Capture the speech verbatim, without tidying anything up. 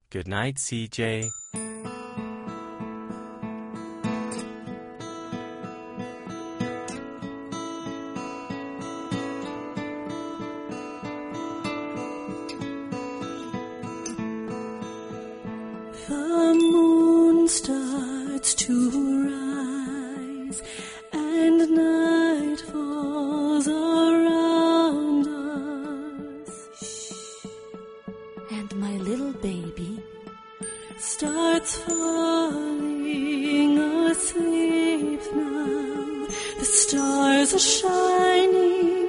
Good night, C J. The moon starts to rise and night falls around us. And my little baby starts falling asleep now. The stars are shining